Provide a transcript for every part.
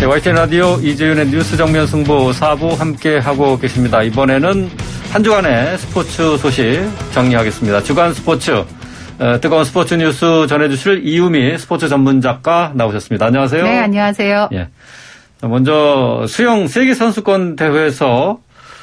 네, YTN 라디오 이재윤의 뉴스 정면 승부 4부 함께하고 계십니다. 이번에는 한 주간의 스포츠 소식 정리하겠습니다. 주간 스포츠, 뜨거운 스포츠 뉴스 전해주실 이유미 스포츠 전문 작가 나오셨습니다. 안녕하세요. 네, 안녕하세요. 예. 먼저 수영 세계선수권 대회에서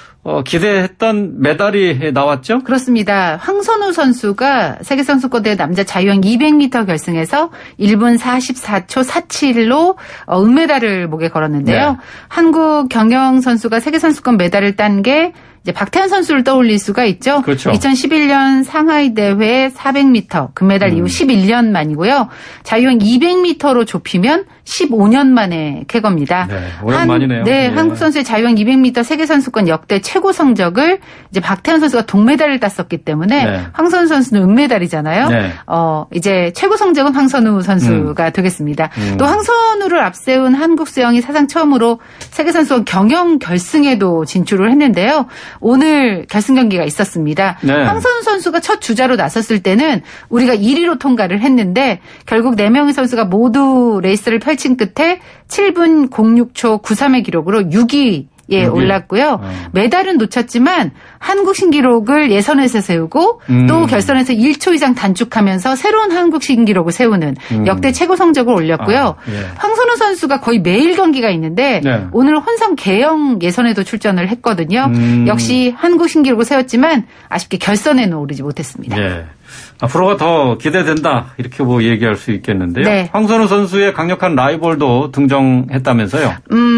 기대했던 메달이 나왔죠? 그렇습니다. 황선우 선수가 세계선수권대회 남자 자유형 200m 결승에서 1분 44초 47로 은메달을 목에 걸었는데요. 네. 한국 경영 선수가 세계선수권 메달을 딴 게 이제 박태환 선수를 떠올릴 수가 있죠. 그렇죠. 2011년 상하이 대회 400m 금메달 이후 11년 만이고요. 자유형 200m로 좁히면 15년 만에 쾌거입니다. 네, 오랜만이네요. 네, 예. 한국 선수의 자유형 200m 세계선수권 역대 최고 성적을 이제 박태환 선수가 동메달을 땄었기 때문에 네. 황선우 선수는 은메달이잖아요. 네. 이제 최고 성적은 황선우 선수가 되겠습니다. 또 황선우를 앞세운 한국 수영이 사상 처음으로 세계선수권 경영 결승에도 진출을 했는데요. 오늘 결승 경기가 있었습니다. 네. 황선우 선수가 첫 주자로 나섰을 때는 우리가 1위로 통과를 했는데 결국 4명의 선수가 모두 레이스를 펼친 끝에 7분 06초 93의 기록으로 6위에 올랐고요. 메달은 놓쳤지만 한국 신기록을 예선에서 세우고 또 결선에서 1초 이상 단축하면서 새로운 한국 신기록을 세우는 역대 최고 성적을 올렸고요. 예. 황선우 선수가 거의 매일 경기가 있는데 네. 오늘 혼성 개영 예선에도 출전을 했거든요. 역시 한국 신기록을 세웠지만 아쉽게 결선에는 오르지 못했습니다. 예. 앞으로가 더 기대된다 이렇게 뭐 얘기할 수 있겠는데요. 네. 황선우 선수의 강력한 라이벌도 등장했다면서요.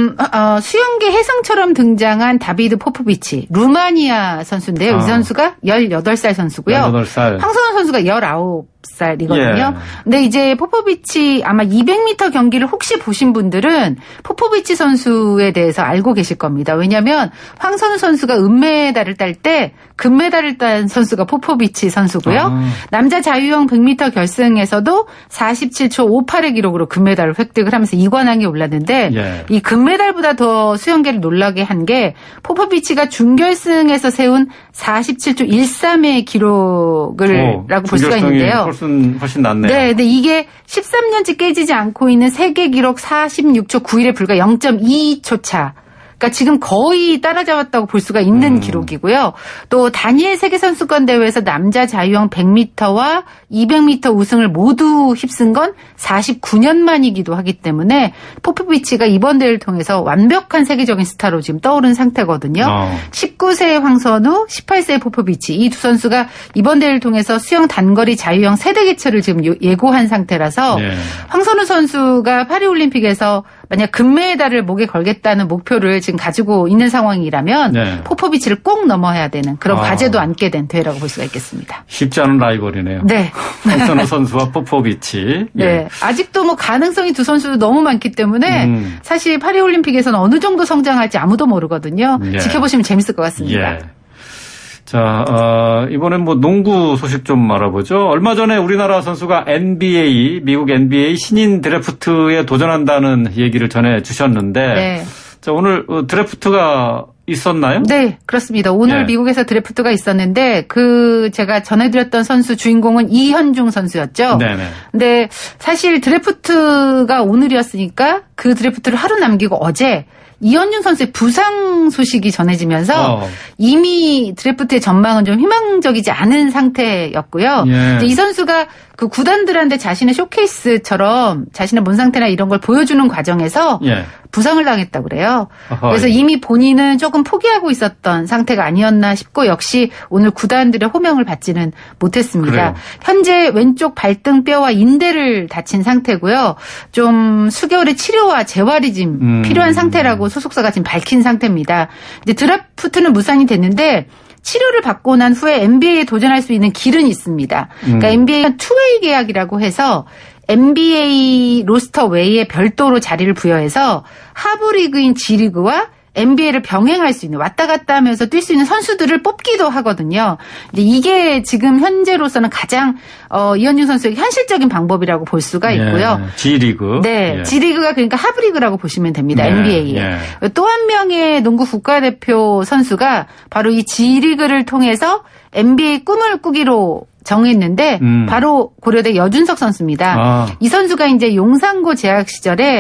수영계 혜성처럼 등장한 다비드 포포비치 루마니아 선수인데요. 이 선수가 18살 선수고요. 18살. 황선우 선수가 19살이거든요. 예. 근데 이제 포포비치 아마 200m 경기를 혹시 보신 분들은 포포비치 선수에 대해서 알고 계실 겁니다. 왜냐하면 황선우 선수가 은메달을 딸 때 금메달을 딴 선수가 포포비치 선수고요. 남자 자유형 100m 결승에서도 47초 58의 기록으로 금메달을 획득을 하면서 2관왕에 올랐는데 예. 이 금메달보다 더 수영계를 놀라게 한 게 포포비치가 준결승에서 세운 47초 13의 기록을라고 볼 수가 있는데요. 훨씬 낫네요. 네, 근데 이게 13년째 깨지지 않고 있는 세계 기록 46초 91에 불과 0.22초 차. 그러니까 지금 거의 따라잡았다고 볼 수가 있는 기록이고요. 또 다니엘 세계선수권 대회에서 남자 자유형 100m와 200m 우승을 모두 휩쓴 건 49년 만이기도 하기 때문에 포포비치가 이번 대회를 통해서 완벽한 세계적인 스타로 지금 떠오른 상태거든요. 19세의 황선우, 18세의 포포비치 이 두 선수가 이번 대회를 통해서 수영 단거리 자유형 세대 개최를 지금 예고한 상태라서 네. 황선우 선수가 파리올림픽에서 만약 금메달을 목에 걸겠다는 목표를 지금 가지고 있는 상황이라면 네. 포포비치를 꼭 넘어야 되는 그런 과제도 안게 된 대회라고 볼 수가 있겠습니다. 쉽지 않은 라이벌이네요. 네. 황선우 선수와 포포비치. 네. 예. 아직도 뭐 가능성이 두 선수도 너무 많기 때문에 사실 파리올림픽에서는 어느 정도 성장할지 아무도 모르거든요. 예. 지켜보시면 재밌을 것 같습니다. 예. 자, 이번엔 뭐 농구 소식 좀 알아보죠. 얼마 전에 우리나라 선수가 미국 NBA 신인 드래프트에 도전한다는 얘기를 전해 주셨는데, 네. 자, 오늘 드래프트가 있었나요? 네, 그렇습니다. 오늘 네. 미국에서 드래프트가 있었는데 제가 전해드렸던 선수 주인공은 이현중 선수였죠. 네네. 근데 사실 드래프트가 오늘이었으니까 그 드래프트를 하루 남기고 어제 이현중 선수의 부상 소식이 전해지면서 이미 드래프트의 전망은 좀 희망적이지 않은 상태였고요. 예. 이제 이 선수가 그 구단들한테 자신의 쇼케이스처럼 자신의 몸 상태나 이런 걸 보여주는 과정에서 예. 부상을 당했다고 그래요. 어허. 그래서 이미 본인은 조금 포기하고 있었던 상태가 아니었나 싶고 역시 오늘 구단들의 호명을 받지는 못했습니다. 그래요. 현재 왼쪽 발등뼈와 인대를 다친 상태고요. 좀 수개월의 치료와 재활이 지금 필요한 상태라고 소속사가 지금 밝힌 상태입니다. 이제 드래프트는 무산이 됐는데 치료를 받고 난 후에 NBA에 도전할 수 있는 길은 있습니다. 그러니까 NBA가 투웨이 계약이라고 해서 NBA 로스터 외에 별도로 자리를 부여해서 하부리그인 G리그와 NBA를 병행할 수 있는 왔다 갔다 하면서 뛸 수 있는 선수들을 뽑기도 하거든요. 근데 이게 지금 현재로서는 가장 이현중 선수의 현실적인 방법이라고 볼 수가 있고요. 예. G리그. 네, 예. G리그가 그러니까 하브리그라고 보시면 됩니다. 네, NBA에. 예. 또 한 명의 농구 국가대표 선수가 바로 이 G리그를 통해서 NBA 꿈을 꾸기로 정했는데 바로 고려대 여준석 선수입니다. 이 선수가 이제 용산고 재학 시절에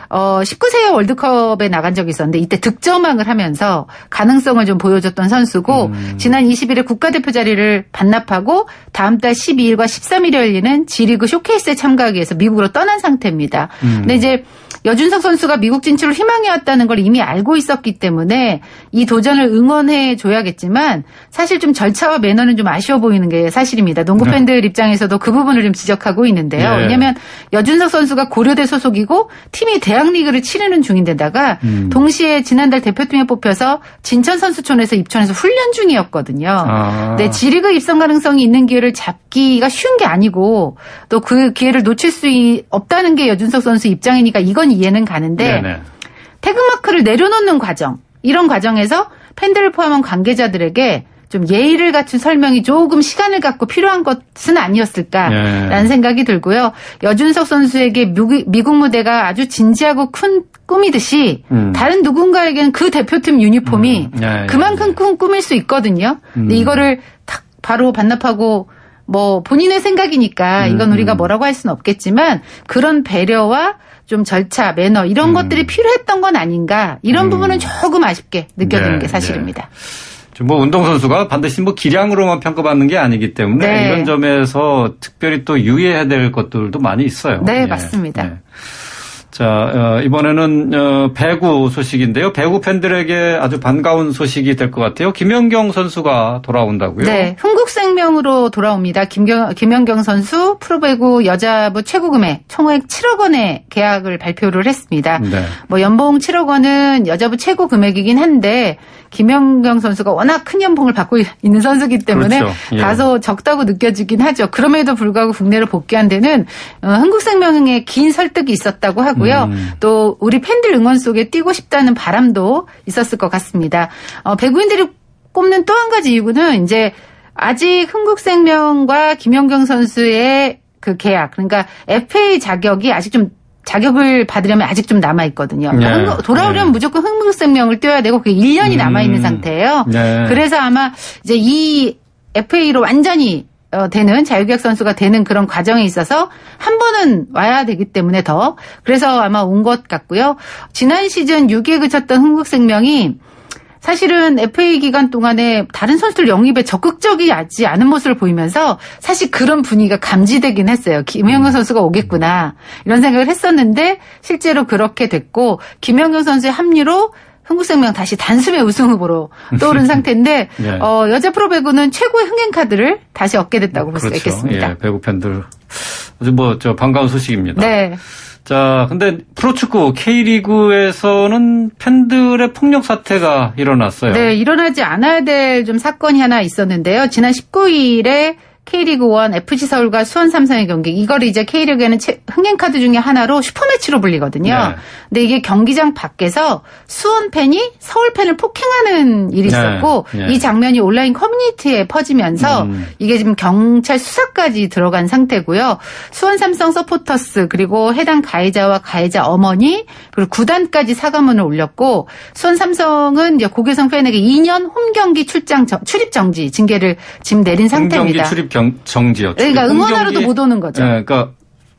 19세 월드컵에 나간 적이 있었는데 이때 득점왕을 하면서 가능성을 좀 보여줬던 선수고 지난 20일에 국가대표 자리를 반납하고 다음 달 12일과 13일에 열리는 G리그 쇼케이스에 참가하기 위해서 미국으로 떠난 상태입니다. 근데 이제 여준석 선수가 미국 진출을 희망해왔다는 걸 이미 알고 있었기 때문에 이 도전을 응원해 줘야겠지만 사실 좀 절차와 매너는 좀 아쉬워 보이는 게 사실입니다. 농구 팬들 입장에서도 그 부분을 좀 지적하고 있는데요. 왜냐하면 여준석 선수가 고려대 소속이고 팀이 대학리그를 치르는 중인데다가 동시에 지난달 대표팀에 뽑혀서 진천 선수촌에서 입촌해서 훈련 중이었거든요. 네, G리그 입성 가능성이 있는 기회를 잡기가 쉬운 게 아니고 또 그 기회를 놓칠 수 없다는 게 여준석 선수 입장이니까 이건 이해는 가는데 네네. 태극마크를 내려놓는 과정 이런 과정에서 팬들을 포함한 관계자들에게 좀 예의를 갖춘 설명이 조금 시간을 갖고 필요한 것은 아니었을까라는 생각이 들고요. 여준석 선수에게 미국 무대가 아주 진지하고 큰 꿈이듯이 다른 누군가에게는 그 대표팀 유니폼이 그만큼 큰 꿈일 수 있거든요. 근데 이거를 탁 바로 반납하고 뭐 본인의 생각이니까 이건 우리가 뭐라고 할 수는 없겠지만 그런 배려와 좀 절차, 매너 이런 것들이 필요했던 건 아닌가 이런 부분은 조금 아쉽게 느껴지는 게 사실입니다. 뭐 운동선수가 반드시 뭐 기량으로만 평가받는 게 아니기 때문에 이런 점에서 특별히 또 유의해야 될 것들도 많이 있어요. 네, 맞습니다. 자, 이번에는 배구 소식인데요. 배구 팬들에게 아주 반가운 소식이 될 것 같아요. 김연경 선수가 돌아온다고요? 네, 흥국생명으로 돌아옵니다. 김연경 선수 프로배구 여자부 최고금액 총액 7억 원의 계약을 발표를 했습니다. 네. 뭐 연봉 7억 원은 여자부 최고 금액이긴 한데 김연경 선수가 워낙 큰 연봉을 받고 있는 선수이기 때문에 그렇죠. 다소 적다고 느껴지긴 하죠. 그럼에도 불구하고 국내로 복귀한 데는 흥국생명의 긴 설득이 있었다고 하고요. 또 우리 팬들 응원 속에 뛰고 싶다는 바람도 있었을 것 같습니다. 배구인들이 꼽는 또 한 가지 이유는 이제 아직 흥국생명과 김연경 선수의 그 계약 그러니까 FA 자격이 아직 좀 자격을 받으려면 아직 좀 남아있거든요. 돌아오려면 무조건 흥국생명을 뛰어야 되고 그게 1년이 남아있는 상태예요. 그래서 아마 이제 이 FA로 완전히 되는 자유계약 선수가 되는 그런 과정에 있어서 한 번은 와야 되기 때문에 더 그래서 아마 온 것 같고요. 지난 시즌 6위에 그쳤던 흥국생명이 사실은 FA 기간 동안에 다른 선수들 영입에 적극적이지 않은 모습을 보이면서 사실 그런 분위기가 감지되긴 했어요. 김연경 선수가 오겠구나 이런 생각을 했었는데 실제로 그렇게 됐고 김연경 선수의 합류로 흥국생명 다시 단숨에 우승 후보로 떠오른 상태인데 여자 프로배구는 최고의 흥행카드를 다시 얻게 됐다고 볼 수 있겠습니다. 예, 배구 팬들 아주 반가운 소식입니다. 네. 자, 근데 프로축구 K리그에서는 팬들의 폭력 사태가 일어났어요. 네, 일어나지 않아야 될 좀 사건이 하나 있었는데요. 지난 19일에 K리그1 FC서울과 수원 삼성의 경기. 이걸 이제 K리그에는 흥행카드 중에 하나로 슈퍼매치로 불리거든요. 네. 근데 이게 경기장 밖에서 수원 팬이 서울 팬을 폭행하는 일이 있었고 이 장면이 온라인 커뮤니티에 퍼지면서 이게 지금 경찰 수사까지 들어간 상태고요. 수원 삼성 서포터스 그리고 해당 가해자와 가해자 어머니 그리고 구단까지 사과문을 올렸고 수원 삼성은 이제 고교성 팬에게 2년 홈경기 출입 정지 징계를 지금 내린 상태입니다. 홈경기 출입 정지요. 그러니까 응원하러도 못 오는 거죠. 네, 그러니까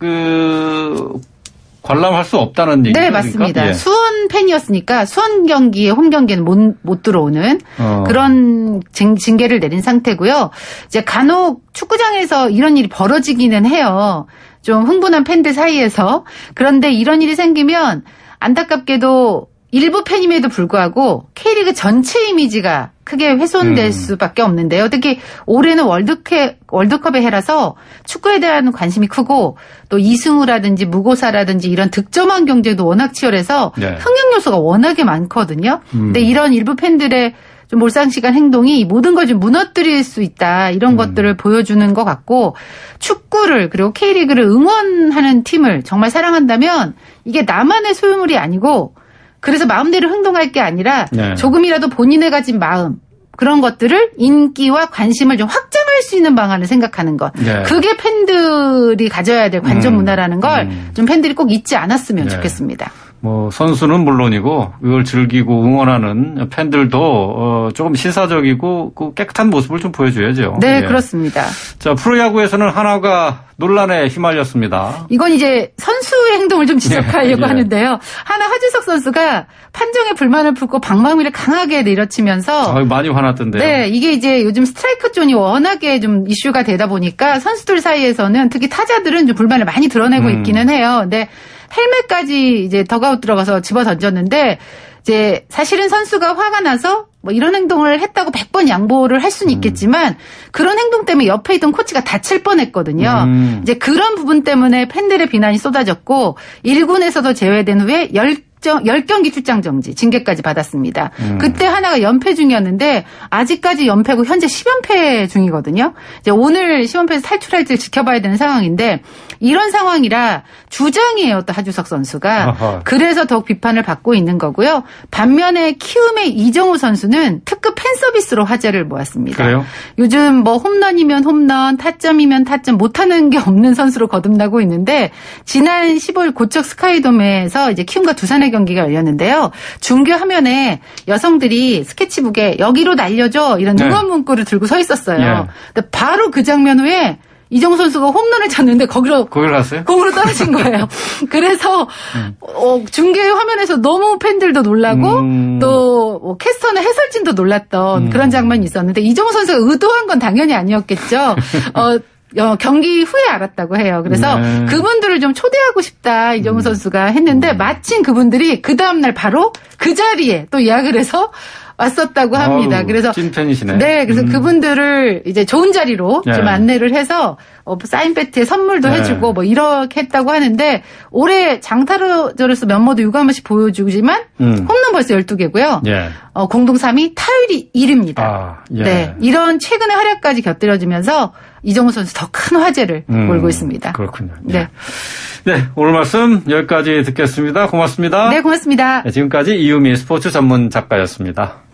관람할 수 없다는 얘기죠. 네, 맞습니다. 예. 수원 팬이었으니까 수원 경기에 홈 경기는 못 들어오는 그런 징계를 내린 상태고요. 이제 간혹 축구장에서 이런 일이 벌어지기는 해요. 좀 흥분한 팬들 사이에서. 그런데 이런 일이 생기면 안타깝게도 일부 팬임에도 불구하고 K리그 전체 이미지가 크게 훼손될 수밖에 없는데요. 특히 올해는 월드컵의 해라서 축구에 대한 관심이 크고 또 이승우라든지 무고사라든지 이런 득점왕 경쟁도 워낙 치열해서 흥행 요소가 워낙에 많거든요. 근데 이런 일부 팬들의 좀 몰상식한 행동이 모든 걸 좀 무너뜨릴 수 있다. 이런 것들을 보여주는 것 같고 축구를 그리고 K리그를 응원하는 팀을 정말 사랑한다면 이게 나만의 소유물이 아니고 그래서 마음대로 행동할 게 아니라 조금이라도 본인의 가진 마음 그런 것들을 인기와 관심을 좀 확장할 수 있는 방안을 생각하는 것. 그게 팬들이 가져야 될 관전 문화라는 걸 좀 팬들이 꼭 잊지 않았으면 좋겠습니다. 뭐 선수는 물론이고 이걸 즐기고 응원하는 팬들도 조금 신사적이고 그 깨끗한 모습을 좀 보여줘야죠. 네, 그렇습니다. 자, 프로야구에서는 한화가 논란에 휘말렸습니다. 이건 이제 선수 선수의 행동을 좀 지적하려고 예. 하는데요. 하나 하주석 선수가 판정에 불만을 품고 방망이를 강하게 내려치면서 많이 화났던데요. 네, 이게 이제 요즘 스트라이크 존이 워낙에 좀 이슈가 되다 보니까 선수들 사이에서는 특히 타자들은 좀 불만을 많이 드러내고 있기는 해요. 근데 헬멧까지 이제 덕아웃 들어가서 집어 던졌는데 이제 사실은 선수가 화가 나서 뭐 이런 행동을 했다고 100번 양보를 할 수는 있겠지만 그런 행동 때문에 옆에 있던 코치가 다칠 뻔했거든요. 이제 그런 부분 때문에 팬들의 비난이 쏟아졌고 1군에서도 제외된 후에 10경기 출장 정지, 징계까지 받았습니다. 그때 하나가 연패 중이었는데 아직까지 연패고 현재 10연패 중이거든요. 이제 오늘 10연패에서 탈출할지 지켜봐야 되는 상황인데 이런 상황이라 주장이에요, 또 하주석 선수가. 아하. 그래서 더욱 비판을 받고 있는 거고요. 반면에 키움의 이정우 선수는 특급 팬 서비스로 화제를 모았습니다. 그래요? 요즘 뭐 홈런이면 홈런, 타점이면 타점 못하는 게 없는 선수로 거듭나고 있는데 지난 15일 고척 스카이돔에서 이제 키움과 두산의 경기가 열렸는데요. 중계 화면에 여성들이 스케치북에 여기로 날려줘 이런 응원 문구를 들고 서 있었어요. 예. 근데 바로 그 장면 후에 이정우 선수가 홈런을 쳤는데 거기로 갔어요? 공으로 떨어진 거예요. 그래서 중계 화면에서 너무 팬들도 놀라고 또 캐스터나 해설진도 놀랐던 그런 장면이 있었는데 이정우 선수가 의도한 건 당연히 아니었겠죠. 경기 후에 알았다고 해요. 그래서 그분들을 좀 초대하고 싶다 이정우 선수가 했는데 마침 그분들이 그 다음날 바로 그 자리에 또 예약을 해서 왔었다고 합니다. 그래서 찐팬이시네. 네, 그래서 그분들을 이제 좋은 자리로 좀 안내를 해서 사인 배트에 선물도 해주고 뭐 이렇게 했다고 하는데 올해 장타로저로서 면모도 육아 한 번씩 보여주지만 홈런 벌써 12개고요. 공동 3위, 타율이 1위입니다. 네, 이런 최근의 활약까지 곁들여지면서 이정우 선수 더 큰 화제를 몰고 있습니다. 그렇군요. 네. 네, 오늘 말씀 여기까지 듣겠습니다. 고맙습니다. 네, 고맙습니다. 네, 지금까지 이유미 스포츠 전문 작가였습니다.